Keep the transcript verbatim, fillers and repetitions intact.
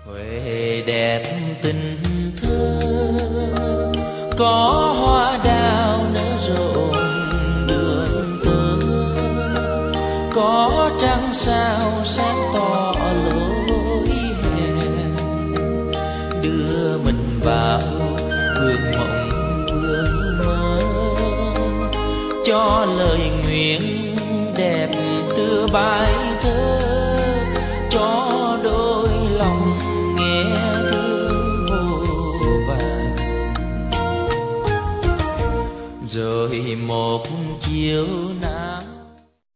Huệ đẹp tình thơ, có hoa đào nở rộn đường tơ, có trăng sao sáng tỏ lối hẹn, đưa mình vào vườn mộng vườn mơ, cho lời nguyện đẹp đưa bay